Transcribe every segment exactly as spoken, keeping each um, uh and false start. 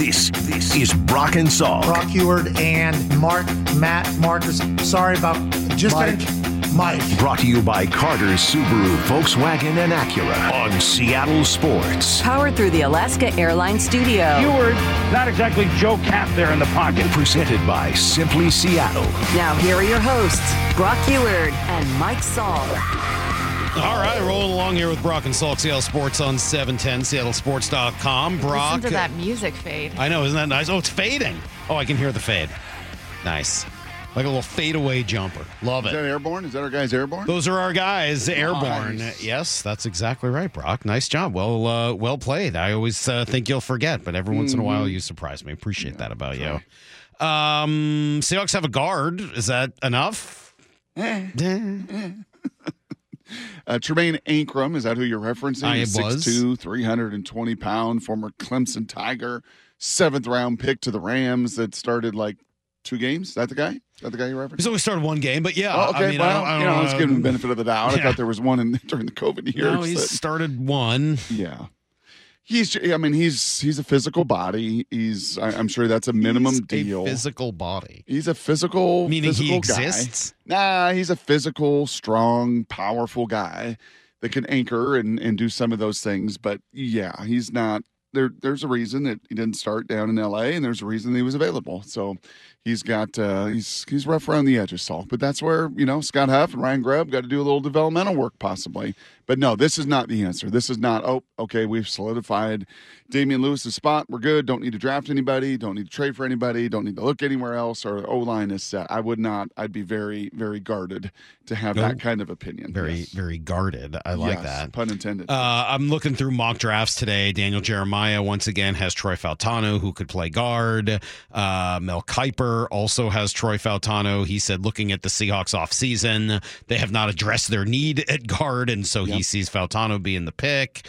This this is Brock and Salk. Brock Huard and Mark, Matt, Marcus. Sorry about just Mike. Gonna, Mike. Brought to you by Carter's Subaru, Volkswagen, and Acura on Seattle Sports. Powered through the Alaska Airlines studio. Huard, not exactly Joe Cap there in the pocket. Presented by Simply Seattle. Now here are your hosts, Brock Huard and Mike Salk. All right, rolling along here with Brock and Salk, Seattle Sports on seven ten, seattle sports dot com. Brock. Listen to that music fade. I know, isn't that nice? Oh, it's fading. Oh, I can hear the fade. Nice. Like a little fadeaway jumper. Love Is it. that Airborne? Is that our guys Airborne? Those are our guys, Airborne. Nice. Yes, that's exactly right, Brock. Nice job. Well uh, well played. I always uh, think you'll forget, but every once in a while you surprise me. Appreciate Yeah, that about try. you. Um, Seahawks have a guard. Is that enough? Eh. Uh, Tremaine Ankrum, is that who you're referencing? I He's was. six two, three hundred twenty pound, former Clemson Tiger, seventh round pick to the Rams that started like two games. Is that the guy? Is that the guy you're referencing? He's only started one game, but yeah. Oh, okay, I mean, well, I don't, I don't you know, know. let's give him the benefit of the doubt. I Yeah. thought there was one in, during the COVID years. No, he's that- started one. yeah. He's, I mean, he's he's a physical body. He's, I, I'm sure that's a minimum He's deal. A physical body. He's a physical, Meaning physical he guy. exists? Nah, he's a physical, strong, powerful guy that can anchor and, and do some of those things. But yeah, he's not there. There's a reason that he didn't start down in L A, and there's a reason that he was available. So he's got uh, he's he's rough around the edges, Salk. But that's where you know Scott Huff and Ryan Grubb got to do a little developmental work, possibly. But no, this is not the answer. This is not. Oh, okay, we've solidified Damian Lewis's spot. We're good. Don't need to draft anybody. Don't need to trade for anybody. Don't need to look anywhere else. Our O line is set. I would not. I'd be very, very guarded to have No. that kind of opinion. Very, Yes. very guarded. I like Yes, that. Pun intended. Uh, I'm looking through mock drafts today. Daniel Jeremiah once again has Troy Faltano, who could play guard. Uh, Mel Kiper also has Troy Faltano. He said, looking at the Seahawks offseason, they have not addressed their need at guard, and so he Yep. sees Faltano being the pick.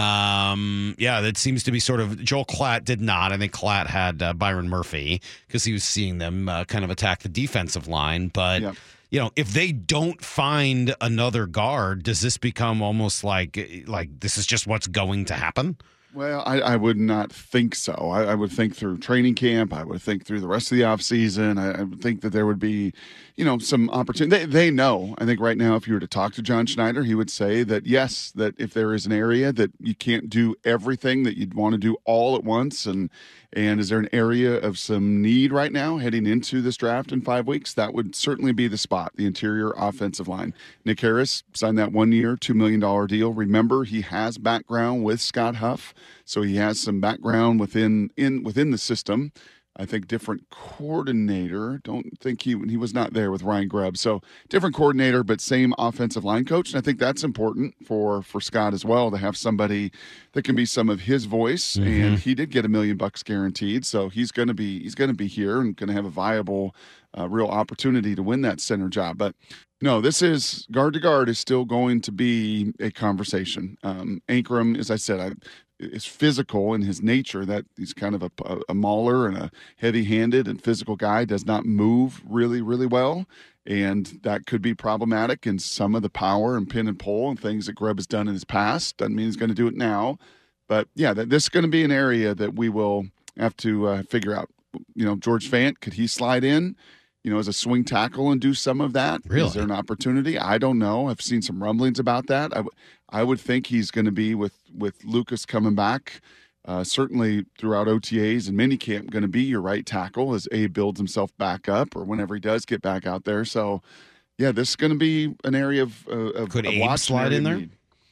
Um, yeah, that seems to be sort of Joel Klatt did not. I think Klatt had uh, Byron Murphy because he was seeing them uh, kind of attack the defensive line, but. Yep. You know, if they don't find another guard, does this become almost like like this is just what's going to happen? Well, I, I would not think so. I, I would think through training camp. I would think through the rest of the offseason. I, I would think that there would be, you know, some opportunity. They, they know. I think right now, if you were to talk to John Schneider, he would say that, yes, that if there is an area that you can't do everything, that you'd want to do all at once. And, and is there an area of some need right now heading into this draft in five weeks? That would certainly be the spot, the interior offensive line. Nick Harris signed that one-year, two million dollars deal. Remember, he has background with Scott Huff. So he has some background within in within the system. I think different coordinator. Don't think he he was not there with Ryan Grubb. So different coordinator, but same offensive line coach. And I think that's important for for Scott as well to have somebody that can be some of his voice. Mm-hmm. And he did get a million bucks guaranteed, so he's going to be he's going to be here and going to have a viable, uh, real opportunity to win that center job. But no, this is guard to guard is still going to be a conversation. Um, Ankrum, as I said, I. is physical in his nature, that he's kind of a, a mauler and a heavy-handed and physical guy, does not move really, really well. And that could be problematic in some of the power and pin and pull and things that Grubb has done in his past. Doesn't mean he's going to do it now. But, yeah, that this is going to be an area that we will have to uh, figure out. You know, George Fant, could he slide in, you know, as a swing tackle and do some of that? Really? Is there an opportunity? I don't know. I've seen some rumblings about that. I, w- I would think he's going to be with, with Lucas coming back, uh, certainly throughout O T As and minicamp, going to be your right tackle as Abe builds himself back up or whenever he does get back out there. So, yeah, this is going to be an area of, uh, of Could of Abe watch, slide an in area there? of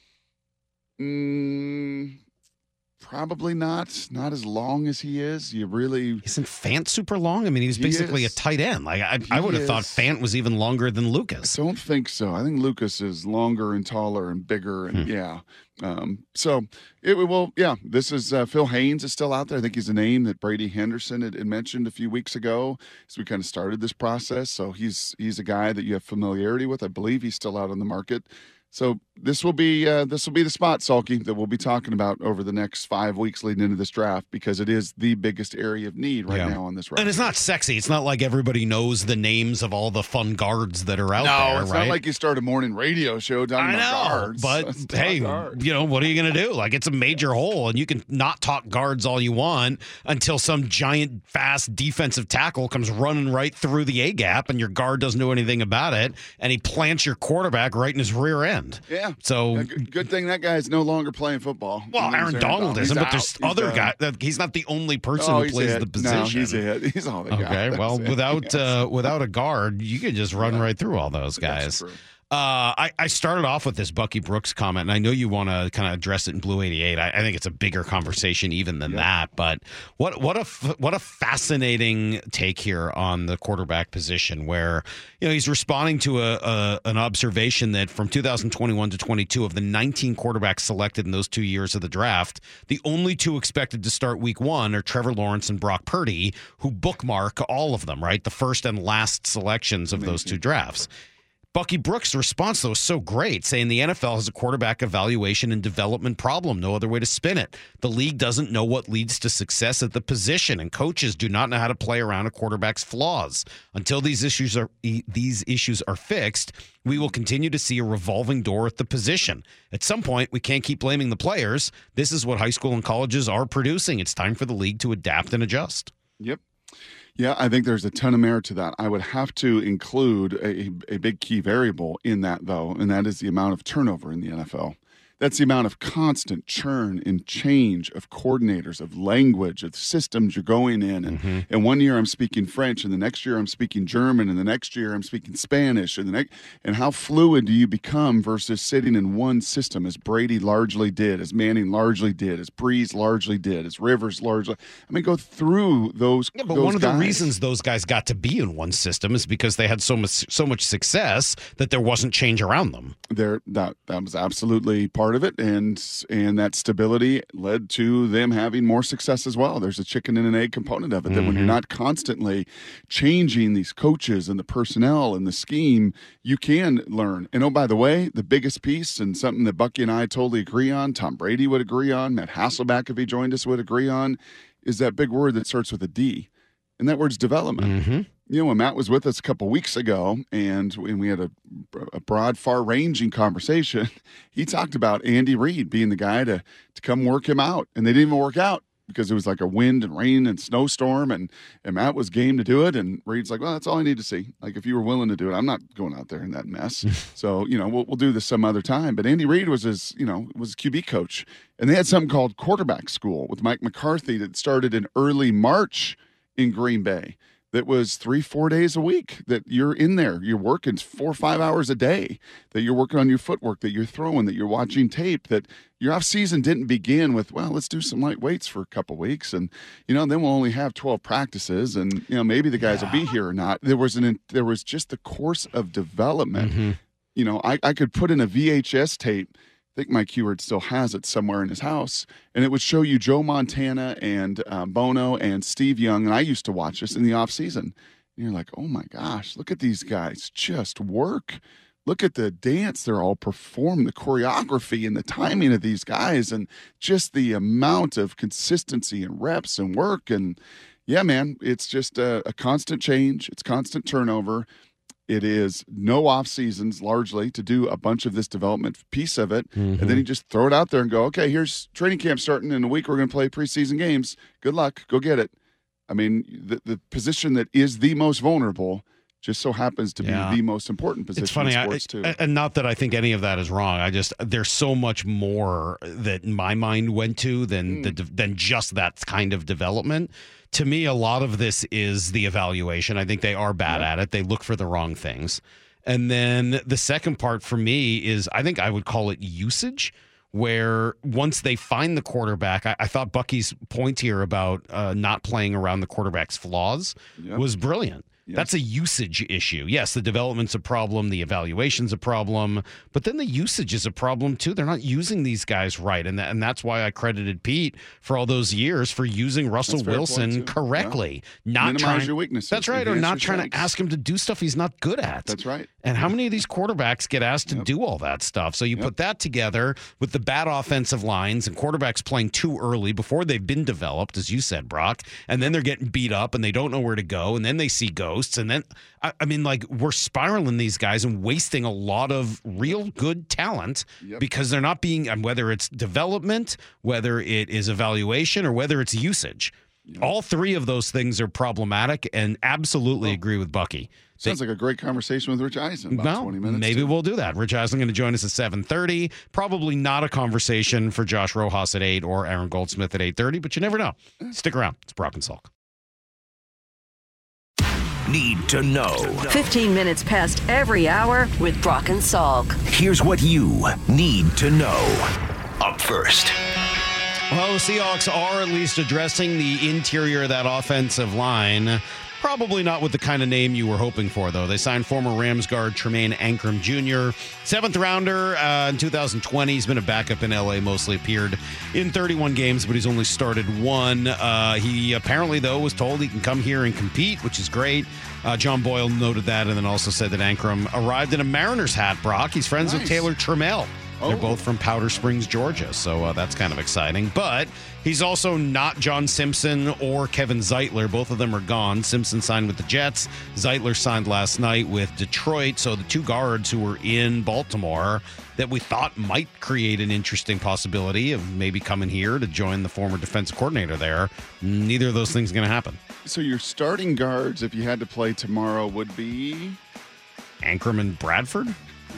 need. Mm, probably not. Not as long as he is. You really. Isn't Fant super long? I mean, he's He basically is. a tight end. Like I, I He would have thought is. Fant was even longer than Lucas. I don't think so. I think Lucas is longer and taller and bigger, and Hmm. yeah. Um, so it will. Yeah, this is uh, Phil Haynes is still out there. I think he's a name that Brady Henderson had, had mentioned a few weeks ago as we kind of started this process. So he's he's a guy that you have familiarity with. I believe he's still out on the market. So this will be uh, this will be the spot, Sulky, that we'll be talking about over the next five weeks leading into this draft, because it is the biggest area of need right Yeah. now on this roster. And it's not sexy. It's not like everybody knows the names of all the fun guards that are out no, there, it's right? not like you start a morning radio show talking I know, about guards. but Let's talk hey, guards. you know, what are you going to do? Like, it's a major hole, and you can not talk guards all you want until some giant, fast defensive tackle comes running right through the A-gap, and your guard doesn't know anything about it, and he plants your quarterback right in his rear end. Yeah. So, Yeah, good, good thing that guy's no longer playing football. well, His name's Aaron Donald He's isn't, but out. there's He's other done. guys. He's not the only person Oh, who he's plays it. the position. No, he's it. He's all they got. Okay, That's well, it. without Yes. uh, without a guard, you could just run Yeah. right through all those That's guys. true. Uh, I, I started off with this Bucky Brooks comment, and I know you want to kind of address it in Blue eighty-eight. I, I think it's a bigger conversation even than Yep. that. But what what a f- what a fascinating take here on the quarterback position, where you know he's responding to a, a an observation that from two thousand twenty-one to twenty-two, of the nineteen quarterbacks selected in those two years of the draft, the only two expected to start week one are Trevor Lawrence and Brock Purdy, who bookmark all of them, right? The first and last selections of those two drafts. Bucky Brooks' response, though, is so great, saying the N F L has a quarterback evaluation and development problem. No other way to spin it. The league doesn't know what leads to success at the position, and coaches do not know how to play around a quarterback's flaws. Until these issues are these issues are fixed, we will continue to see a revolving door at the position. At some point, we can't keep blaming the players. This is what high school and colleges are producing. It's time for the league to adapt and adjust. Yep. Yeah, I think there's a ton of merit to that. I would have to include a, a big key variable in that, though, and that is the amount of turnover in the N F L. That's the amount of constant churn and change of coordinators, of language, of systems you're going in. And, Mm-hmm. and one year I'm speaking French, and the next year I'm speaking German, and the next year I'm speaking Spanish. And the next, and how fluid do you become versus sitting in one system, as Brady largely did, as Manning largely did, as Breeze largely did, as Rivers largely. I mean, go through those. Yeah, but those one of guys. the reasons those guys got to be in one system is because they had so much so much success that there wasn't change around them. There, that that was absolutely part of it, and and that stability led to them having more success as well. There's a chicken and an egg component of it, that when you're not constantly changing these coaches and the personnel and the scheme, you can learn. And oh, by the way, the biggest piece, and something that Bucky and I totally agree on, Tom Brady would agree on, Matt Hasselbeck, if he joined us, would agree on, is that big word that starts with a D, and that word's development. Mm-hmm. You know, when Matt was with us a couple weeks ago, and when we had a, a broad, far-ranging conversation, he talked about Andy Reid being the guy to to come work him out, and they didn't even work out because it was like a wind and rain and snowstorm, and, and Matt was game to do it, and Reid's like, well, that's all I need to see. Like, if you were willing to do it, I'm not going out there in that mess. So, you know, we'll we'll do this some other time. But Andy Reid was his, you know, was a Q B coach, and they had something called quarterback school with Mike McCarthy that started in early March in Green Bay. That was three, four days a week that you're in there. You're working four or five hours a day, that you're working on your footwork, that you're throwing, that you're watching tape, that your off season didn't begin with, well, let's do some light weights for a couple weeks. And, you know, then we'll only have twelve practices, and, you know, maybe the guys will be here or not. There was an, there was just the course of development. Mm-hmm. You know, I, I could put in a V H S tape. I think Mike Heward still has it somewhere in his house, and it would show you Joe Montana and uh, Bono and Steve Young, and I used to watch this in the offseason. And you're like, oh my gosh, look at these guys just work. Look at the dance they're all perform, the choreography and the timing of these guys, and just the amount of consistency and reps and work. And yeah, man, it's just a, a constant change. It's constant turnover. It is no off seasons largely to do a bunch of this development piece of it. Mm-hmm. And then you just throw it out there and go, okay, here's training camp starting in a week. We're going to play preseason games. Good luck. Go get it. I mean, the, the position that is the most vulnerable just so happens to be Yeah. the most important position It's funny, in I, sports too. and not that I think any of that is wrong. I just there's so much more that my mind went to than Mm. the, than just that kind of development. To me, a lot of this is the evaluation. I think they are bad Yeah. at it. They look for the wrong things. And then the second part for me is I think I would call it usage, where once they find the quarterback, I, I thought Bucky's point here about uh, not playing around the quarterback's flaws Yep. was brilliant. Yes. That's a usage issue. Yes, the development's a problem, the evaluation's a problem, but then the usage is a problem too. They're not using these guys right, and that, and that's why I credited Pete for all those years for using Russell That's a fair Wilson point, too. correctly. Yeah. Not Minimize trying, your weaknesses, That's right, or enhance not your trying strengths. to ask him to do stuff he's not good at. That's right. And how many of these quarterbacks get asked to Yep. do all that stuff? So you Yep. put that together with the bad offensive lines and quarterbacks playing too early before they've been developed, as you said, Brock, and then they're getting beat up and they don't know where to go, and then they see ghosts, and then I, I mean, like, we're spiraling these guys and wasting a lot of real good talent Yep. because they're not being, and whether it's development, whether it is evaluation, or whether it's usage. All three of those things are problematic, and absolutely agree with Bucky. Sounds like a great conversation with Rich Eisen. About Well, twenty minutes. maybe too. we'll do that. Rich Eisen going to join us at seven thirty. Probably not a conversation for Josh Rojas at eight or Aaron Goldsmith at eight thirty, but you never know. Stick around. It's Brock and Salk. Need to know. fifteen minutes past every hour with Brock and Salk. Here's what you need to know. Up first. Well, the Seahawks are at least addressing the interior of that offensive line. Probably not with the kind of name you were hoping for, though. They signed former Rams guard Tremaine Ankrum Junior Seventh rounder uh, in two thousand twenty. He's been a backup in L A, mostly appeared in thirty-one games, but he's only started one. Uh, he apparently, though, was told he can come here and compete, which is great. Uh, John Boyle noted that and then also said that Ankrum arrived in a Mariners hat, Brock. He's friends with Nice. Taylor Trammell. They're Oh. both from Powder Springs, Georgia, so uh, that's kind of exciting. But he's also not John Simpson or Kevin Zeitler. Both of them are gone. Simpson signed with the Jets. Zeitler signed last night with Detroit. So the two guards who were in Baltimore that we thought might create an interesting possibility of maybe coming here to join the former defensive coordinator there, neither of those things are going to happen. So your starting guards, if you had to play tomorrow, would be. Ankrum and Bradford?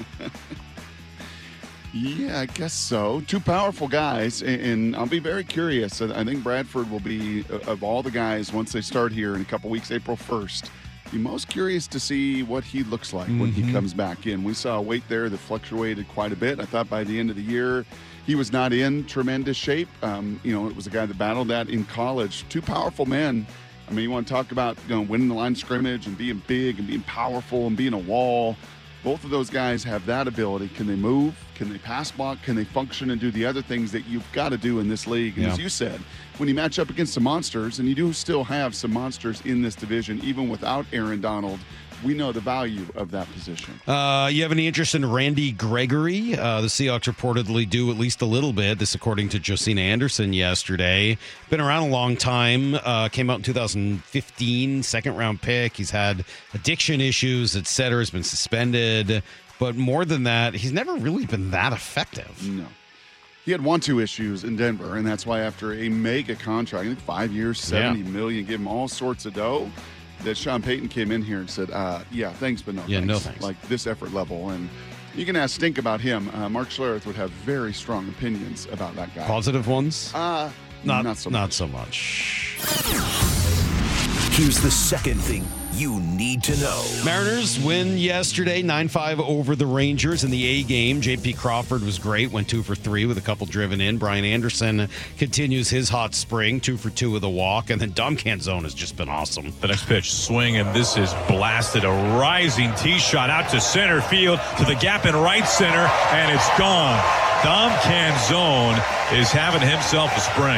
Yeah, I guess so. Two powerful guys, and, and I'll be very curious. I I think Bradford will be, uh, of all the guys, once they start here in a couple weeks, April first, be most curious to see what he looks like when he comes back in. We saw a weight there that fluctuated quite a bit. I thought by the end of the year, he was not in tremendous shape. Um, you know, it was a guy that battled that in college. Two powerful men. I mean, you want to talk about, you know, winning the line of scrimmage and being big and being powerful and being a wall. Both of those guys have that ability. Can they move? Can they pass block? Can they function and do the other things that you've got to do in this league? And Yeah. as you said, when you match up against some monsters, and you do still have some monsters in this division, even without Aaron Donald, we know the value of that position. Uh, you have any interest in Randy Gregory? Uh, the Seahawks reportedly do at least a little bit. This, according to Josina Anderson yesterday. Been around a long time. Uh, came out in two thousand fifteen, second round pick. He's had addiction issues, et cetera. Has been suspended. But more than that, he's never really been that effective. No. He had one two issues in Denver, and that's why after a mega contract, I think five years, seventy Yeah. million, give him all sorts of dough, that Sean Payton came in here and said, uh, yeah, thanks, but no Yeah, thanks. no thanks. Like this effort level. And you can ask Stink about him. Uh, Mark Schlereth would have very strong opinions about that guy. Positive ones? Uh, Not, not so not much. so much. Here's the second thing you need to know. Mariners win yesterday, nine five over the Rangers in the A game. J P Crawford was great, went two for three with a couple driven in. Brian Anderson continues his hot spring, two for two with a walk. And then Dom Canzone has just been awesome. The next pitch, swing, and this is blasted. A rising tee shot out to center field, to the gap in right center, and it's gone. Dom Canzone is having himself a spring.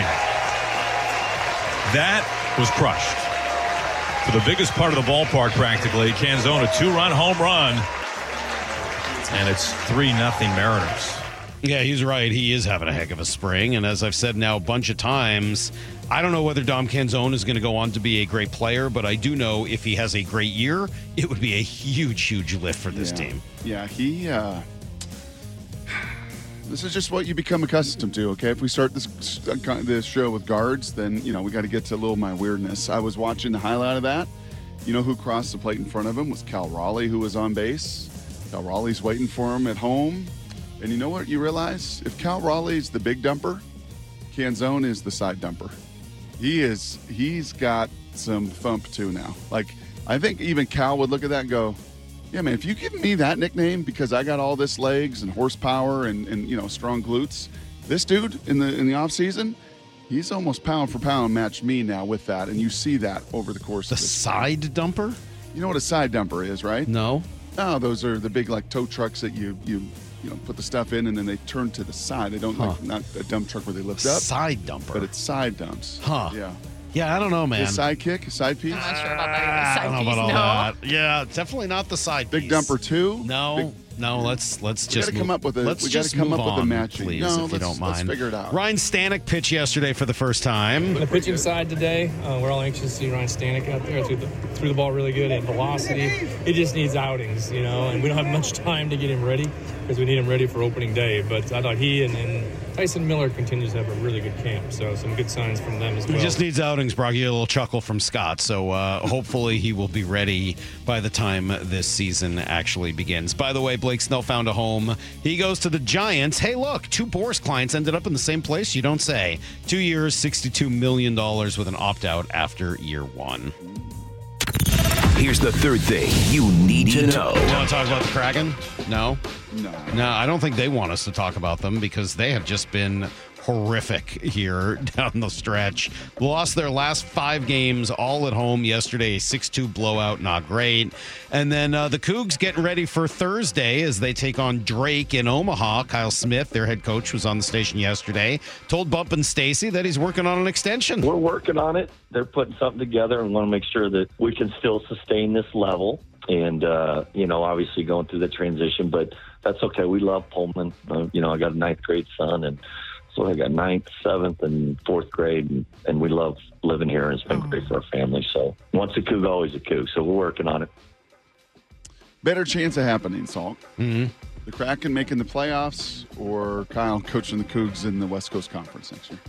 That was crushed. For the biggest part of the ballpark, practically, Canzone, a two-run home run, and it's three nothing Mariners. Yeah, he's right. He is having a heck of a spring. And as I've said now a bunch of times, I don't know whether Dom Canzone is going to go on to be a great player, but I do know if he has a great year, it would be a huge, huge lift for this yeah. team. Yeah, he. Uh, this is just what you become accustomed to. Okay, if we start this this show with guards, then you know we got to get to a little of my weirdness. I was watching the highlight of that. You know who crossed the plate in front of him was Cal Raleigh, who was on base. Cal Raleigh's waiting for him at home, and you know what? You realize if Cal Raleigh's the big dumper, Canzone is the side dumper. He is. He's got some thump too now. Like I think even Cal would look at that and go, yeah, man, if you give me that nickname because I got all this legs and horsepower and, and you know, strong glutes, this dude in the in the offseason, he's almost pound for pound matched me now with that. And you see that over the course The of this. side dumper? You know what a side dumper is, right? No. Oh, those are the big like tow trucks that you you you know put the stuff in and then they turn to the side. They don't Huh. like not a dump truck where they lift up, Side dumper. but it's side dumps. Huh. Yeah. Yeah, I don't know, man. A side kick, a side piece, I'm not sure about that. I Side don't know piece, about all no. that. Yeah, definitely not the side big piece. dumper two. No, Big- no. Let's let's We just gotta move, come up with a- Let's we gotta just come move up with a on, matching. please, No, if you let's- don't let's mind. figure it out. Ryan Stanek pitched yesterday for the first time. On the pitching side today, uh, we're all anxious to see Ryan Stanek out there. Threw the, threw the ball really good at velocity. He just needs outings, you know, and we don't have much time to get him ready because we need him ready for opening day. But I thought he and, and Tyson Miller continues to have a really good camp, so some good signs from them as well. He just needs outings, Brock. You get a little chuckle from Scott. So uh, hopefully he will be ready by the time this season actually begins. By the way, Blake Snell found a home. He goes to the Giants. Hey, look, two Boris clients ended up in the same place. You don't say. Two years, sixty-two million dollars with an opt-out after year one. Here's the third thing you need to know. You want to talk about the Kraken? No? No. No, I don't think they want us to talk about them because they have just been horrific here down the stretch. Lost their last five games all at home yesterday. A six two blowout, not great. And then uh, the Cougs getting ready for Thursday as they take on Drake in Omaha. Kyle Smith, their head coach, was on the station yesterday. Told Bump and Stacy that he's working on an extension. We're working on it. They're putting something together and want to make sure that we can still sustain this level. And, uh, you know, obviously going through the transition, but that's okay. We love Pullman. Uh, you know, I got a ninth grade son, and so I got ninth, seventh, and fourth grade, and, and we love living here, and it's been great for our family. So once a Coug, always a Coug. So we're working on it. Better chance of happening, Salt. Mm-hmm. The Kraken making the playoffs or Kyle coaching the Cougs in the West Coast Conference next year?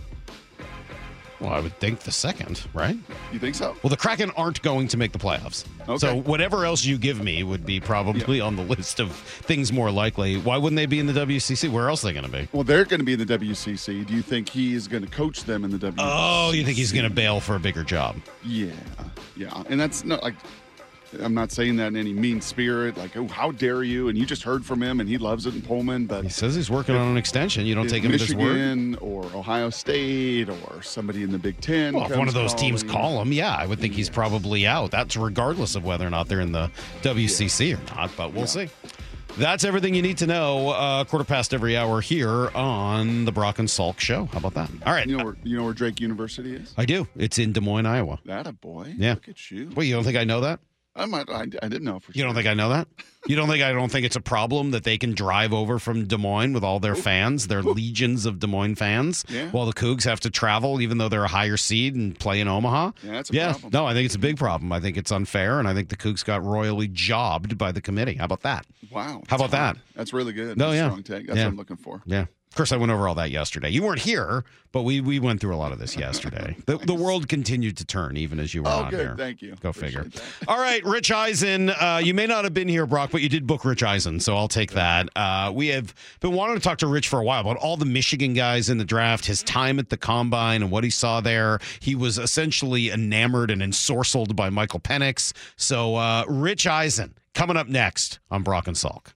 Well, I would think the second, right? You think so? Well, the Kraken aren't going to make the playoffs. Okay. So whatever else you give me would be probably on the list of things more likely. Why wouldn't they be in the W C C? Where else are they going to be? Well, they're going to be in the W C C. Do you think he is going to coach them in the W C C? Oh, you think he's going to bail for a bigger job? Yeah, yeah. And that's not like, I'm not saying that in any mean spirit. Like, oh, how dare you? And you just heard from him, and he loves it in Pullman. But He says he's working on an extension. You don't if take him at his word? Michigan or Ohio State or somebody in the Big Ten. Well, if one comes of those teams calling- call him, yeah, I would think he's probably out. That's regardless of whether or not they're in the W C C or not, but we'll see. That's everything you need to know. Uh, quarter past every hour here on the Brock and Salk Show. How about that? All right. You know where you know where Drake University is? I do. It's in Des Moines, Iowa. That a boy. Yeah. Look at you. Wait, you don't think I know that? I might. I, I didn't know for sure. You don't think I know that? You don't think I don't think it's a problem that they can drive over from Des Moines with all their fans, their legions of Des Moines fans, Yeah. while the Cougs have to travel, even though they're a higher seed and play in Omaha? Yeah, that's a yeah. problem. No, I think it's a big problem. I think it's unfair, and I think the Cougs got royally jobbed by the committee. How about that? Wow. How about that's hard. that? That's really good. No, That's a yeah. strong take. That's Yeah. what I'm looking for. Yeah. Of course, I went over all that yesterday. You weren't here, but we, we went through a lot of this yesterday. the, the world continued to turn even as you were Oh, not good. here. Thank you. Go Appreciate figure. that. All right, Rich Eisen. Uh, you may not have been here, Brock, but you did book Rich Eisen, so I'll take that. Uh, we have been wanting to talk to Rich for a while about all the Michigan guys in the draft, his time at the Combine and what he saw there. He was essentially enamored and ensorcelled by Michael Penix. So, uh, Rich Eisen, coming up next on Brock and Salk.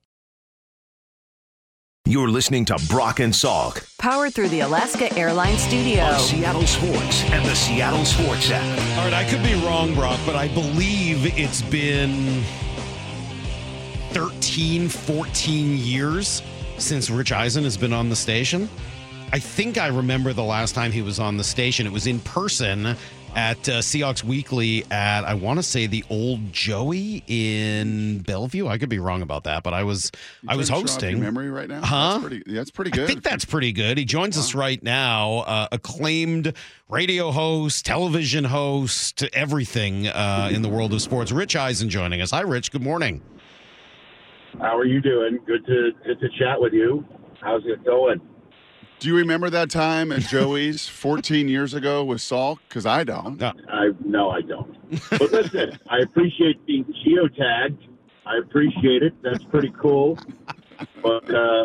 You're listening to Brock and Salk Powered through the Alaska Airlines Studio. on Seattle Sports and the Seattle Sports app. All right, I could be wrong, Brock, but I believe it's been thirteen, fourteen years since Rich Eisen has been on the station. I think I remember the last time he was on the station. It was in person at uh, Seahawks Weekly at, I want to say, the Old Joey in Bellevue. I could be wrong about that, but I was You I was trying to show off your hosting. memory right now. Huh? That's pretty, yeah, that's pretty good. I think that's pretty good. He joins us right now, uh, acclaimed radio host, television host, everything uh, in the world of sports. Rich Eisen joining us. Hi, Rich. Good morning. How are you doing? Good to good to chat with you. How's it going? Do you remember that time at Joey's fourteen years ago with Salk? Because I don't. No. I no, I don't. But listen, I appreciate being geotagged. I appreciate it. That's pretty cool. But uh,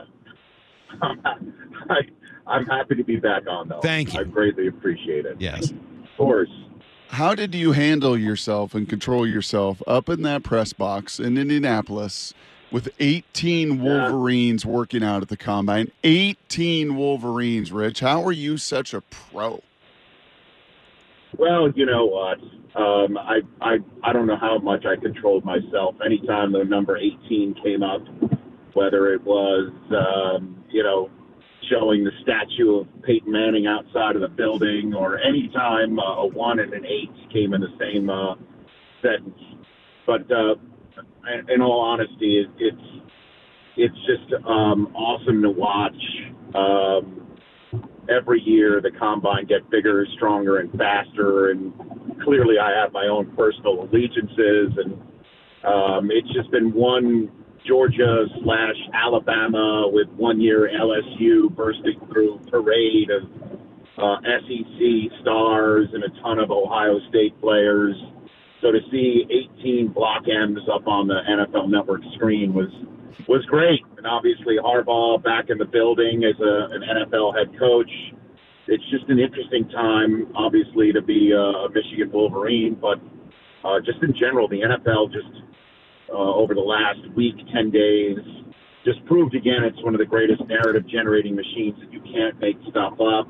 I, I'm happy to be back on, though. Thank you. I greatly appreciate it. Yes. Of course. How did you handle yourself and control yourself up in that press box in Indianapolis with eighteen Wolverines working out at the Combine? eighteen Wolverines, Rich. How are you such a pro? Well, you know what? Um, I, I I don't know how much I controlled myself. Anytime the number eighteen came up, whether it was, um, you know, showing the statue of Peyton Manning outside of the building, or anytime uh, a one and an eight came in the same uh, sentence. But uh, in, in all honesty, it, it's it's just um, awesome to watch. Um, every year, the combine get bigger, stronger, and faster. And clearly, I have my own personal allegiances, and um, it's just been one Georgia slash Alabama with one year L S U bursting through parade of uh, S E C stars and a ton of Ohio State players. So to see eighteen block M's up on the N F L Network screen was was great. And obviously Harbaugh back in the building as a, an N F L head coach. It's just an interesting time, obviously, to be a Michigan Wolverine, but uh, just in general, the N F L just uh, over the last week, ten days, just proved again it's one of the greatest narrative-generating machines that you can't make stuff up.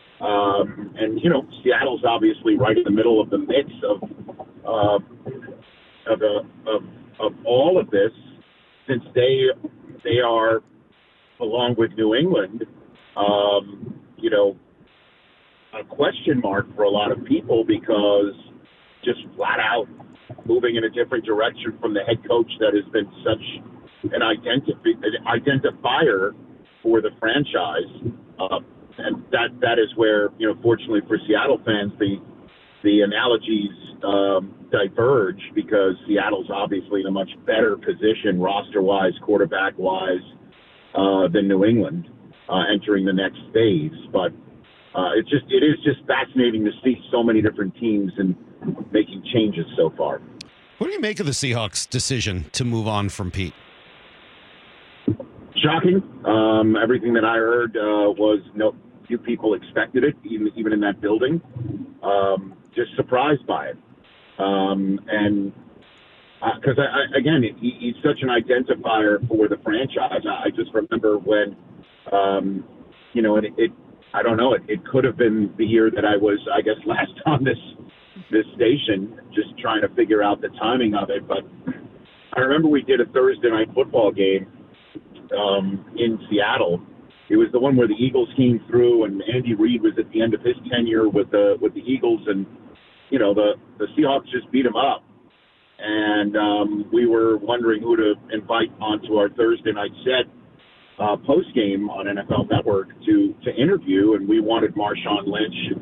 Um, and, you know, Seattle's obviously right in the middle of the mix of uh, of, a, of of all of this, since they they are, along with New England, um, you know, a question mark for a lot of people, because just flat out moving in a different direction from the head coach that has been such an, identif- an identifier for the franchise. Uh, and that that is where, you know, fortunately for Seattle fans, the the analogies um, diverge, because Seattle's obviously in a much better position roster-wise, quarterback-wise, uh, than New England uh, entering the next phase. But uh, it's just it is just fascinating to see so many different teams and making changes so far. What do you make of the Seahawks' decision to move on from Pete? Shocking. Um, everything that I heard uh, was no few people expected it, even even in that building. Um, just surprised by it, um, and because uh, I, I, again, he, he's such an identifier for the franchise. I, I just remember when, um, you know, it, it I don't know, it, it could have been the year that I was, I guess, last on this this station, just trying to figure out the timing of it. But I remember we did a Thursday night football game um, in Seattle. It was the one where the Eagles came through, and Andy Reid was at the end of his tenure with the with the Eagles, and you know the the Seahawks just beat him up. And um, we were wondering who to invite onto our Thursday night set uh, post game on N F L Network to to interview, and we wanted Marshawn Lynch.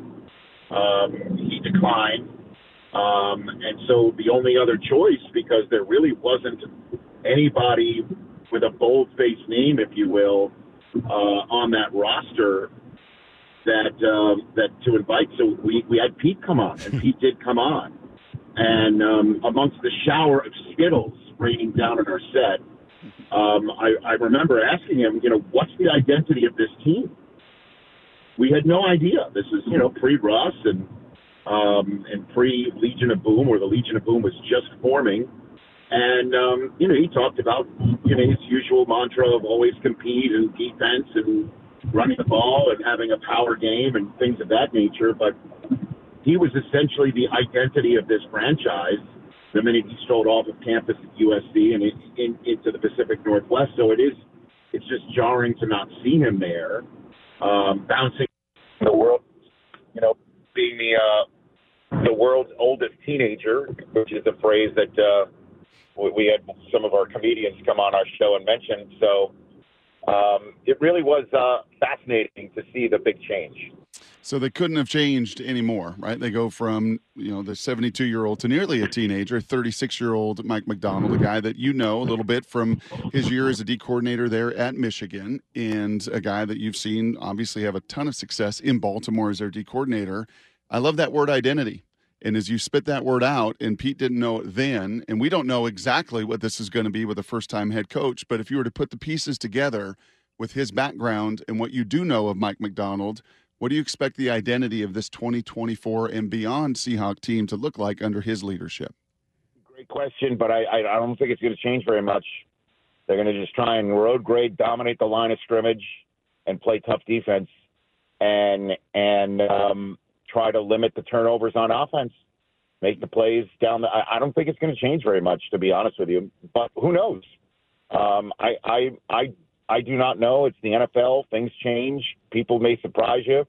Um, he declined. Um, and so the only other choice, because there really wasn't anybody with a bold-faced name, if you will, uh, on that roster that um, that to invite. So we, we had Pete come on, and Pete did come on. And um, amongst the shower of Skittles raining down on our set, um, I, I remember asking him, you know, what's the identity of this team? We had no idea. This is, you know, pre-Russ and um, and pre-Legion of Boom, or the Legion of Boom was just forming. And, um, you know, he talked about, you know, his usual mantra of always compete and defense and running the ball and having a power game and things of that nature. But he was essentially the identity of this franchise the minute he strolled off of campus at U S C and in, in, into the Pacific Northwest. So it is, it's just jarring to not see him there, um, bouncing the world, you know, being the uh, the world's oldest teenager, which is a phrase that uh, we had some of our comedians come on our show and mention. So um, it really was uh, fascinating to see the big change. So they couldn't have changed anymore, right? They go from, you know, the seventy-two-year-old to nearly a teenager, thirty-six-year-old Mike Macdonald, a guy that you know a little bit from his year as a D coordinator there at Michigan, and a guy that you've seen obviously have a ton of success in Baltimore as their D coordinator. I love that word identity. And as you spit that word out, and Pete didn't know it then, and we don't know exactly what this is going to be with a first-time head coach, but if you were to put the pieces together with his background and what you do know of Mike Macdonald, what do you expect the identity of this twenty twenty-four and beyond Seahawk team to look like under his leadership? Great question, but I, I don't think it's going to change very much. They're going to just try and road grade, dominate the line of scrimmage, and play tough defense. And and um, try to limit the turnovers on offense, make the plays down the. I, I don't think it's going to change very much, to be honest with you. But who knows? Um, I, I, I, I do not know. It's the N F L. Things change. People may surprise you.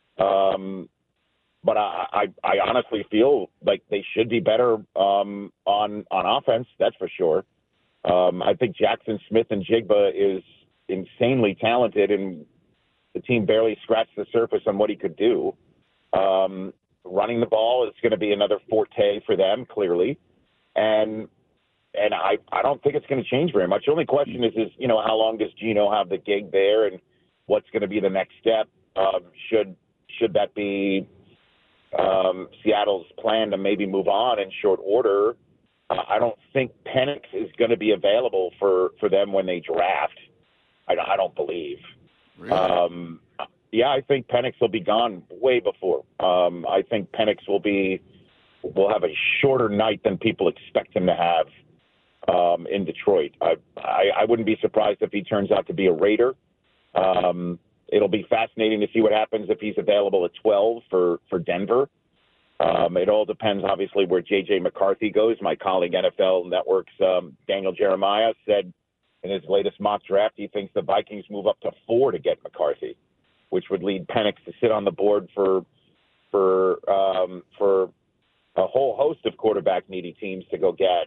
Um, but I, I, I honestly feel like they should be better um, on on offense. That's for sure. Um, I think Jackson Smith and Jigba is insanely talented, and the team barely scratched the surface on what he could do. Um, running the ball is going to be another forte for them, clearly. And and I, I don't think it's going to change very much. The only question is, is, you know, how long does Geno have the gig there, and what's going to be the next step? Um, should should that be um, Seattle's plan to maybe move on in short order? Uh, I don't think Penix is going to be available for, for them when they draft. I, I don't believe. Really? Um, yeah, I think Penix will be gone way before. Um, I think Penix will be will have a shorter night than people expect him to have um, in Detroit. I, I I wouldn't be surprised if he turns out to be a Raider. Um, it'll be fascinating to see what happens if he's available at twelve for for Denver. Um, it all depends, obviously, where J J McCarthy goes. My colleague, N F L Network's um, Daniel Jeremiah, said in his latest mock draft he thinks the Vikings move up to four to get McCarthy, which would lead Penix to sit on the board for for um, for a whole host of quarterback needy teams to go get.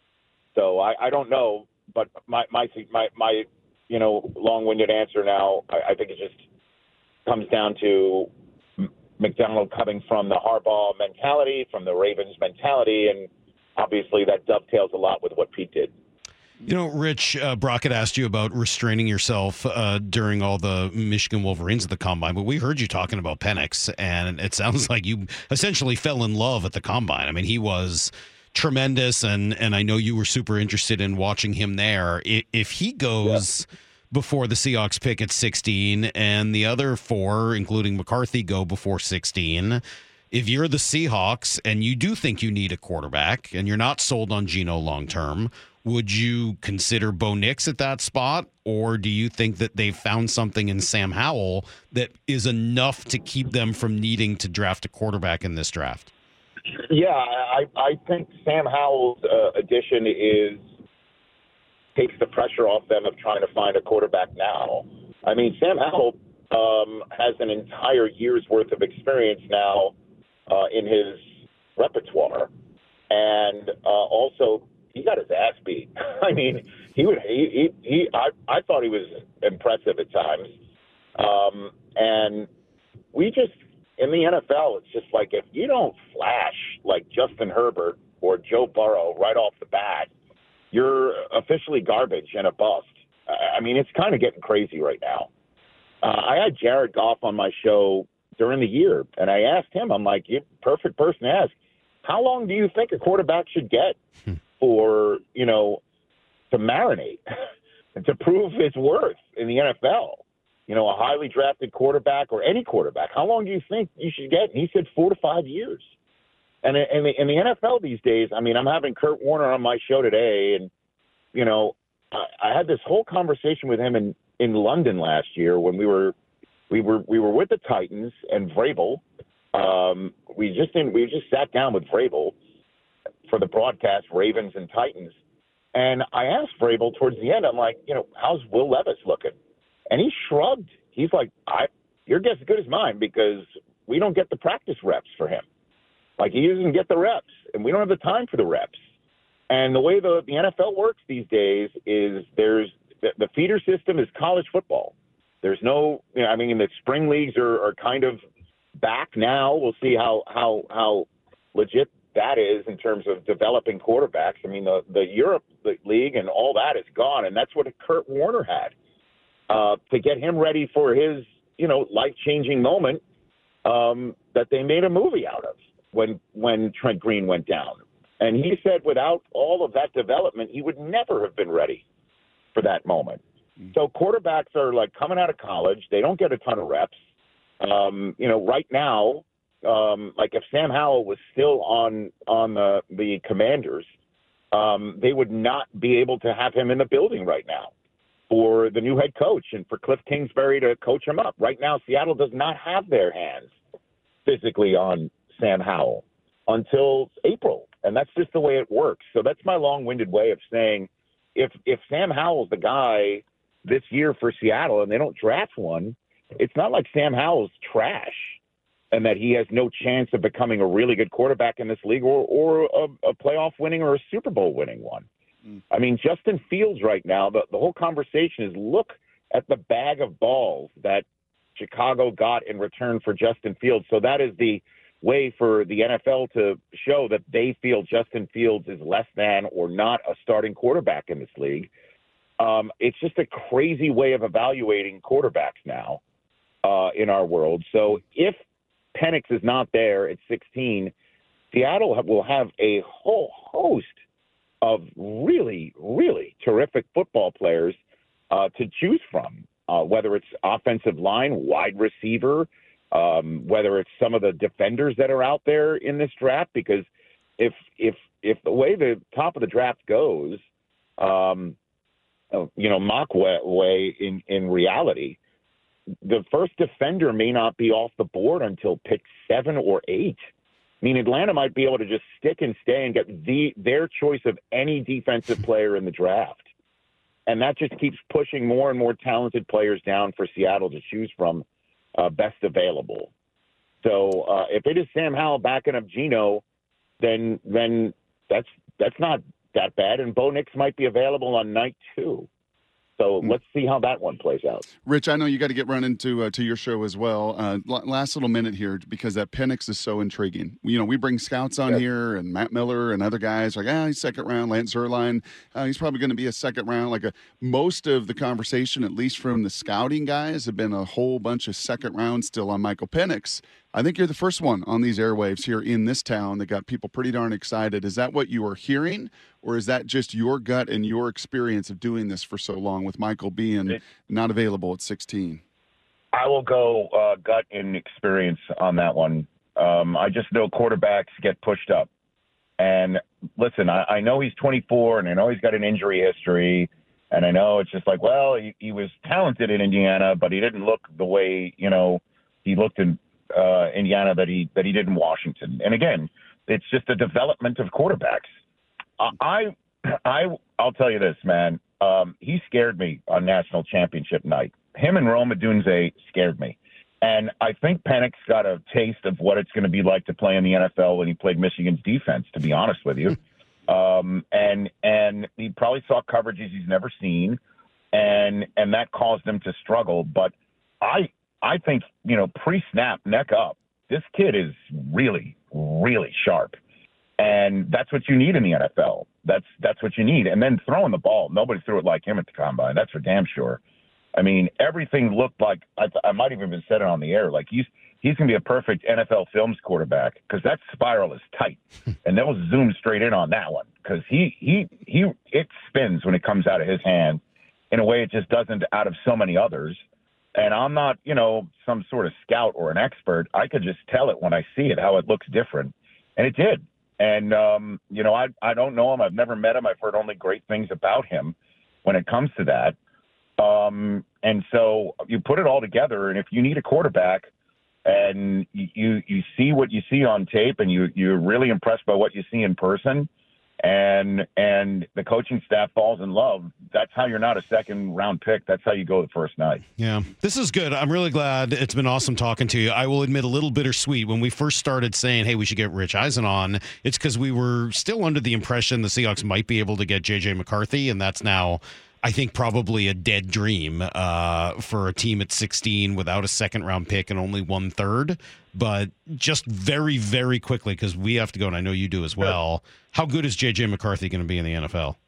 So I, I don't know, but my my my my you know long-winded answer now, I, I think it just comes down to McDonald coming from the Harbaugh mentality, from the Ravens mentality, and obviously that dovetails a lot with what Pete did. You know, Rich, uh, Brockett asked you about restraining yourself uh, during all the Michigan Wolverines at the Combine, but we heard you talking about Penix, and it sounds like you essentially fell in love at the Combine. I mean, he was tremendous, and and I know you were super interested in watching him there. If he goes yeah. before the Seahawks pick at sixteen, and the other four, including McCarthy, go before sixteen, if you're the Seahawks and you do think you need a quarterback, and you're not sold on Geno long-term, would you consider Bo Nix at that spot, or do you think that they've found something in Sam Howell that is enough to keep them from needing to draft a quarterback in this draft? Yeah, I, I think Sam Howell's uh, addition is takes the pressure off them of trying to find a quarterback now. I mean, Sam Howell um, has an entire year's worth of experience now uh, in his repertoire, and uh, also he got his ass beat. I mean, he would. He. He. he I. I thought he was impressive at times, um, and we just in the N F L, it's just like if you don't flash like Justin Herbert or Joe Burrow right off the bat, you're officially garbage and a bust. I mean, it's kind of getting crazy right now. Uh, I had Jared Goff on my show during the year, and I asked him, I'm like, you're the perfect person to ask. How long do you think a quarterback should get for, you know, to marinate and to prove his worth in the N F L? You know, a highly drafted quarterback or any quarterback, how long do you think you should get? And he said four to five years. And in the, in the N F L these days, I mean, I'm having Kurt Warner on my show today, and, you know, I, I had this whole conversation with him in, in London last year when we were we were we were with the Titans and Vrabel. Um, we just didn't, we just sat down with Vrabel for the broadcast, Ravens and Titans, and I asked Vrabel towards the end, I'm like, you know, how's Will Levis looking? And he shrugged. He's like, I, your guess is as good as mine because we don't get the practice reps for him. Like, he doesn't get the reps, and we don't have the time for the reps. And the way the, the N F L works these days is there's the, the feeder system is college football. There's no, you know, I mean, the spring leagues are, are kind of back now. We'll see how, how, how legit that is in terms of developing quarterbacks. I mean, the, the Europe League and all that is gone, and that's what Kurt Warner had. Uh, to get him ready for his, you know, life-changing moment um, that they made a movie out of when when Trent Green went down. And he said without all of that development, he would never have been ready for that moment. Mm-hmm. So quarterbacks are like coming out of college. They don't get a ton of reps. Um, you know, right now, um, like if Sam Howell was still on on the, the Commanders, um, they would not be able to have him in the building right now for the new head coach and for Cliff Kingsbury to coach him up. Right now, Seattle does not have their hands physically on Sam Howell until April. And that's just the way it works. So that's my long-winded way of saying if if Sam Howell's the guy this year for Seattle and they don't draft one, it's not like Sam Howell's trash and that he has no chance of becoming a really good quarterback in this league or, or a, a playoff winning or a Super Bowl winning one. Mm. I mean, Justin Fields right now, the, the whole conversation is look at the bag of balls that Chicago got in return for Justin Fields. So that is the way for the N F L to show that they feel Justin Fields is less than or not a starting quarterback in this league. Um, it's just a crazy way of evaluating quarterbacks now uh, in our world. So if Penix is not there at sixteen, Seattle will have a whole host of really, really terrific football players uh, to choose from, uh, whether it's offensive line, wide receiver, Um, whether it's some of the defenders that are out there in this draft, because if if if the way the top of the draft goes, um, you know, mock way in, in reality, the first defender may not be off the board until pick seven or eight. I mean, Atlanta might be able to just stick and stay and get the their choice of any defensive player in the draft. And that just keeps pushing more and more talented players down for Seattle to choose from. Uh, best available. So uh, if it is Sam Howell backing up Geno, then then that's that's not that bad. And Bo Nix might be available on night two. So mm. let's see how that one plays out. Rich, I know you got to get running to uh, to your show as well. Uh, l- last little minute here, because that Penix is so intriguing. You know, we bring scouts on yep. here, and Matt Miller and other guys like, ah, he's second round. Lance Zierlein, uh, he's probably going to be a second round. Like a, most of the conversation, at least from the scouting guys, have been a whole bunch of second rounds still on Michael Penix. I think you're the first one on these airwaves here in this town that got people pretty darn excited. Is that what you are hearing, or is that just your gut and your experience of doing this for so long with Michael being not available at sixteen? I will go uh, gut and experience on that one. Um, I just know quarterbacks get pushed up. And listen, I, I know he's twenty-four, and I know he's got an injury history, and I know it's just like, well, he, he was talented in Indiana, but he didn't look the way, you know, he looked in uh, Indiana that he that he did in Washington. And again, it's just a development of quarterbacks. I, I, I'll tell you this, man. Um, he scared me on national championship night. Him and Rome Odunze scared me. And I think Penix got a taste of what it's going to be like to play in the N F L when he played Michigan's defense, to be honest with you. Um, and and he probably saw coverages he's never seen, and and that caused him to struggle. But I I think, you know, pre-snap, neck up, this kid is really, really sharp. And that's what you need in the N F L. That's that's what you need. And then throwing the ball, nobody threw it like him at the combine. That's for damn sure. I mean, everything looked like I, I might even have said it on the air. Like he's he's gonna be a perfect N F L Films quarterback because that spiral is tight, and they'll zoom straight in on that one because he he he it spins when it comes out of his hand in a way it just doesn't out of so many others. And I'm not, you know, some sort of scout or an expert. I could just tell it when I see it how it looks different, and it did. And um, you know, I I don't know him. I've never met him. I've heard only great things about him when it comes to that. Um, and so you put it all together, and if you need a quarterback and you, you see what you see on tape and you, you're really impressed by what you see in person and, and the coaching staff falls in love, that's how you're not a second round pick. That's how you go the first night. Yeah, this is good. I'm really glad. It's been awesome talking to you. I will admit a little bittersweet. When we first started saying, hey, we should get Rich Eisen on, it's because we were still under the impression the Seahawks might be able to get J J McCarthy, and that's now, I think, probably a dead dream uh, for a team at sixteen without a second round pick and only one third. But just very, very quickly, because we have to go, and I know you do as well. How good is J J McCarthy going to be in the N F L?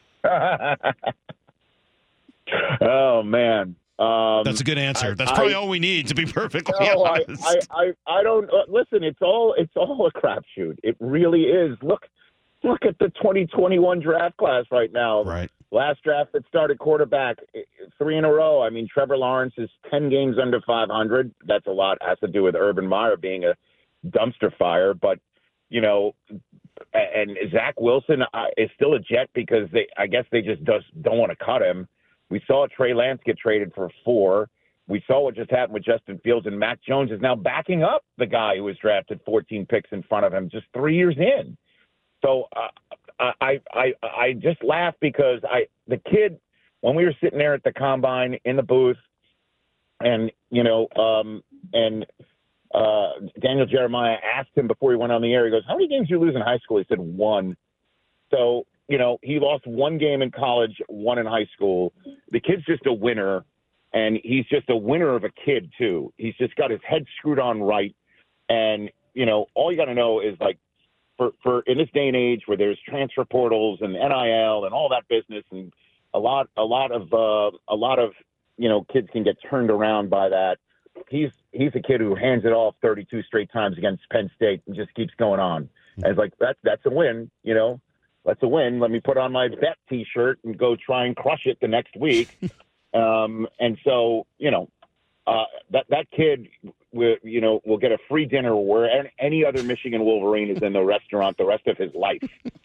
Oh man, um, that's a good answer. I, that's probably I, all we need, to be perfectly no, honest. I, I, I, I don't uh, listen. It's all it's all a crapshoot. It really is. Look, look at the twenty twenty-one draft class right now. Right. Last draft that started quarterback three in a row. I mean, Trevor Lawrence is ten games under five hundred. That's a lot. Has to do with Urban Meyer being a dumpster fire. But, you know, and Zach Wilson is still a Jet because they, I guess they just does, don't want to cut him. We saw Trey Lance get traded for four. we saw what just happened with Justin Fields, and Mac Jones is now backing up the guy who was drafted fourteen picks in front of him just three years in. So uh, I, I, I just laugh because I, the kid, when we were sitting there at the combine in the booth, and, you know, um, and uh, Daniel Jeremiah asked him before he went on the air, he goes, how many games did you lose in high school? He said, one. So, you know, he lost one game in college, one in high school. The kid's just a winner, and he's just a winner of a kid, too. He's just got his head screwed on right. And, you know, all you got to know is, like, for, for in this day and age where there's transfer portals and N I L and all that business, and a lot, a lot of, uh, a lot of, you know, kids can get turned around by that. He's he's a kid who hands it off thirty-two straight times against Penn State and just keeps going on. And it's like, that's, that's a win, you know. That's a win. Let me put on my bet T-shirt and go try and crush it the next week. um, and so, you know, uh, that that kid, will, you know, will get a free dinner where any other Michigan Wolverine is in the restaurant the rest of his life.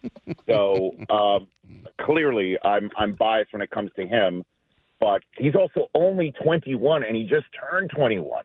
So um, clearly, I'm I'm biased when it comes to him, but he's also only twenty-one, and he just turned twenty-one.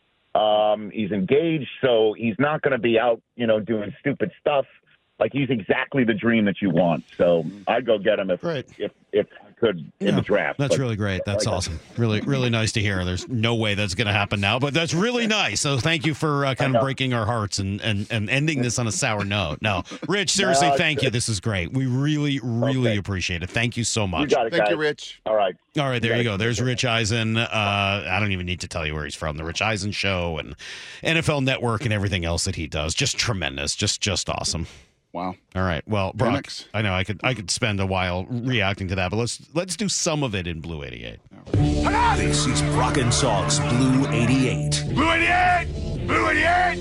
Um, he's engaged, so he's not going to be out, you know, doing stupid stuff. Like, he's exactly the dream that you want. So I'd go get him if right. if, if I could in yeah, the draft. That's but, really great. That's like, awesome. Really, really nice to hear. There's no way that's going to happen now, but that's really nice. So thank you for uh, kind of breaking our hearts and, and, and ending this on a sour note. No, Rich, seriously, no, thank good. you. This is great. We really, really okay. appreciate it. Thank you so much. You got it, thank guys. you, Rich. All right. All right, there you you go. There's Rich Eisen. Uh, I don't even need to tell you where he's from. The Rich Eisen Show and N F L Network and everything else that he does. Just tremendous. Just, just awesome. Wow. All right. Well, Brock, Penix. I know I could I could spend a while reacting to that, but let's let's do some of it in Blue eighty-eight. This is Brock and Salk's Blue eighty-eight. Blue eighty-eight! Blue eighty-eight!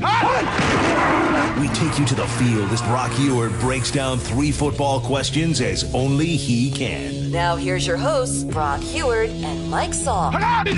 We take you to the field as Brock Ewert breaks down three football questions as only he can. Now here's your hosts, Brock Ewert and Mike Salk.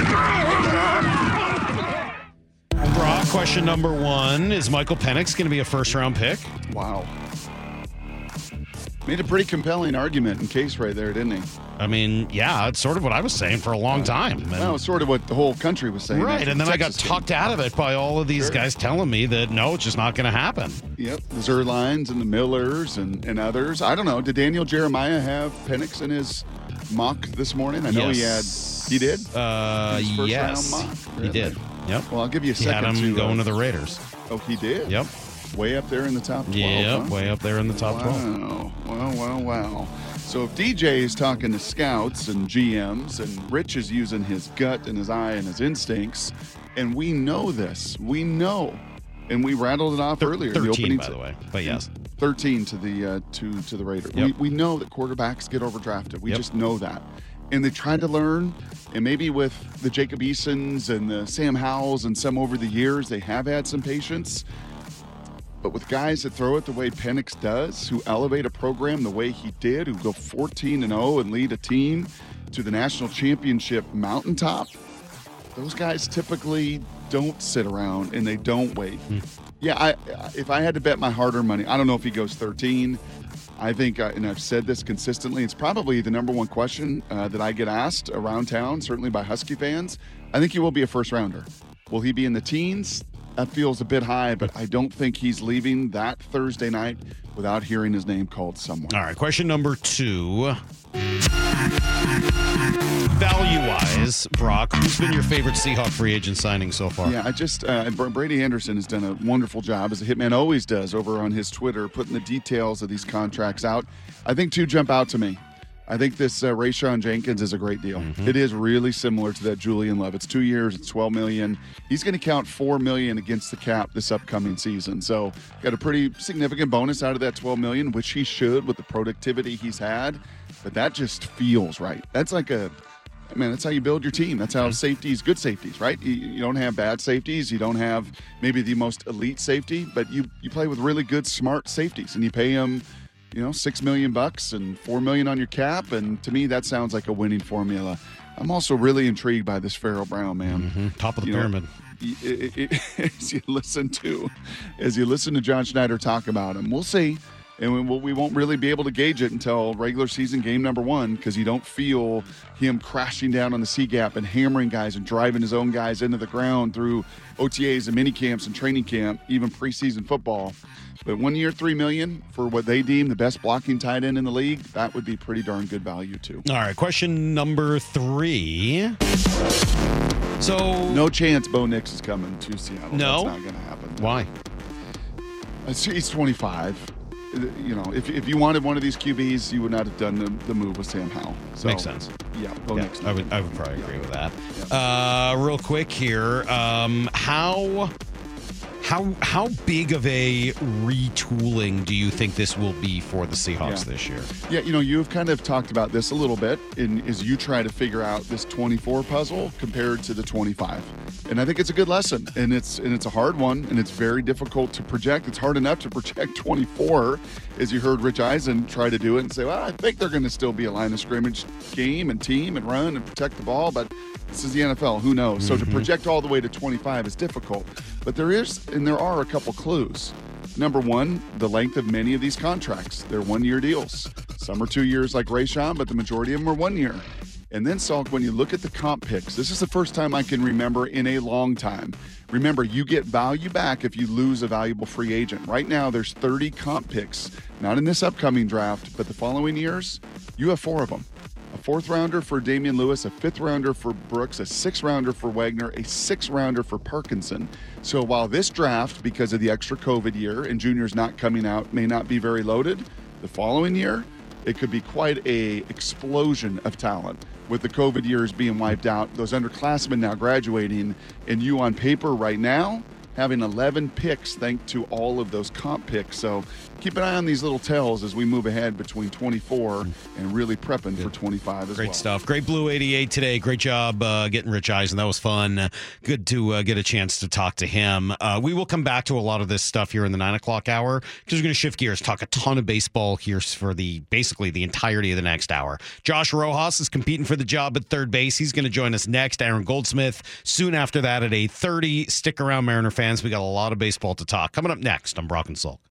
Brock, question number one. Is Michael Penix going to be a first-round pick? Wow. Made a pretty compelling argument and case right there, didn't he? I mean, yeah, it's sort of what I was saying for a long yeah. time. And, well, it's sort of what the whole country was saying. Right, and then Texas I got talked out of it by all of these sure. guys telling me that, no, it's just not going to happen. Yep, the Zerlines and the Millers and, and others. I don't know. Did Daniel Jeremiah have Penix in his mock this morning? I know yes. he had. He did? Uh, his first yes, round mock? Really? he did. Yep. Well, I'll give you a he second. He had him to, going uh, to the Raiders. Oh, he did? Yep. Way up there in the top twelve. Yep, huh? way up there in the top wow. twelve. Wow, wow, wow. So if D J is talking to scouts and G Ms and Rich is using his gut and his eye and his instincts, and we know this, we know, and we rattled it off Th- earlier. thirteen, the opening by the way, but yes. thirteen to the uh, to to the Raiders. Yep. We, we know that quarterbacks get overdrafted. We yep. just know that. And they tried to learn, and maybe with the Jacob Easons and the Sam Howells and some over the years, they have had some patience. But with guys that throw it the way Penix does, who elevate a program the way he did, who go fourteen and oh and lead a team to the national championship mountaintop, those guys typically don't sit around and they don't wait. Hmm. Yeah, I, if I had to bet my hard-earned money, I don't know if he goes thirteen. I think, uh, and I've said this consistently, it's probably the number one question uh, that I get asked around town, certainly by Husky fans. I think he will be a first-rounder. Will he be in the teens? That feels a bit high, but I don't think he's leaving that Thursday night without hearing his name called somewhere. All right, question number two. Value-wise, Brock, who's been your favorite Seahawk free agent signing so far? Yeah, I just, uh, Brady Anderson has done a wonderful job, as a hitman always does, over on his Twitter, putting the details of these contracts out. I think two jump out to me. I think this uh, Rayshon Jenkins is a great deal. Mm-hmm. It is really similar to that Julian Love. It's two years, it's twelve million dollars. He's going to count four million dollars against the cap this upcoming season. So got a pretty significant bonus out of that twelve million dollars, which he should with the productivity he's had. But that just feels right. That's like a, I mean, that's how you build your team. That's how safeties, good safeties, right? You, you don't have bad safeties. You don't have maybe the most elite safety, but you, you play with really good, smart safeties, and you pay them, you know, six million bucks and four million on your cap, and to me, that sounds like a winning formula. I'm also really intrigued by this Pharaoh Brown, man. Mm-hmm. Top of the you pyramid. Know, it, it, it, as you listen to, as you listen to John Schneider talk about him, we'll see. And we, we won't really be able to gauge it until regular season game number one because you don't feel him crashing down on the C-gap and hammering guys and driving his own guys into the ground through O T As and mini camps and training camp, even preseason football. But one year, three million dollars for what they deem the best blocking tight end in the league, that would be pretty darn good value too. All right, question number three. So no chance Bo Nix is coming to Seattle. No? That's not going to happen. Why? He's twenty-five. You know, if if you wanted one of these Q Bs, you would not have done the, the move with Sam Howell. So, Makes sense. Yeah, Bo Yeah, Nix. I would I would probably Yeah. agree with that. Yeah. Uh, real quick here, um, how how how big of a retooling do you think this will be for the Seahawks Yeah. this year? Yeah, you know, you've kind of talked about this a little bit in, as you try to figure out this twenty-four puzzle compared to the twenty-five. And I think it's a good lesson, and it's and it's a hard one, and it's very difficult to project. It's hard enough to project twenty-four, as you heard Rich Eisen try to do it and say, well, I think they're going to still be a line of scrimmage game and team and run and protect the ball, but this is the N F L. Who knows? So to project all the way to twenty-five is difficult. But there is, and there are a couple clues. Number one, the length of many of these contracts. They're one-year deals. Some are two years like Rayshawn, but the majority of them are one year. And then, Salk, when you look at the comp picks, this is the first time I can remember in a long time. Remember, you get value back if you lose a valuable free agent. Right now, there's thirty comp picks, not in this upcoming draft, but the following years, you have four of them. A fourth rounder for Damian Lewis, a fifth rounder for Brooks, a sixth rounder for Wagner, a sixth rounder for Parkinson. So while this draft, because of the extra COVID year and juniors not coming out, may not be very loaded, the following year, it could be quite a explosion of talent. With the COVID years being wiped out, those underclassmen now graduating, and you on paper right now having eleven picks thanks to all of those comp picks. So keep an eye on these little tells as we move ahead between twenty-four and really prepping for twenty-five as Great well. stuff. Great Blue eighty-eight today. Great job uh, getting Rich Eisen. That was fun. Uh, good to uh, get a chance to talk to him. Uh, we will come back to a lot of this stuff here in the nine o'clock hour because we're going to shift gears, talk a ton of baseball here for the basically the entirety of the next hour. Josh Rojas is competing for the job at third base. He's going to join us next. Aaron Goldsmith soon after that at eight thirty. Stick around, Mariner fans. We got a lot of baseball to talk. Coming up next on Brock and Salk.